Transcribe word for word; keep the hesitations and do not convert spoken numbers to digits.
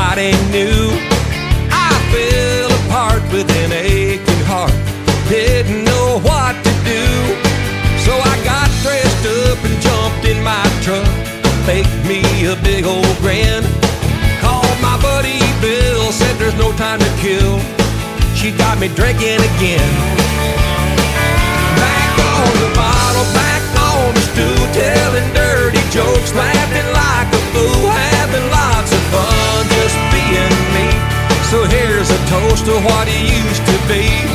nobody knew. I fell apart with an aching heart, didn't know what to do. So I got dressed up and jumped in my truck, faked me a big old grin, called my buddy Bill, said there's no time to kill. She got me drinking again. Back on the bottle, back on the stool, telling dirty jokes, laughing like a fool, having lots of fun just being me. So here's a toast to what it used to be.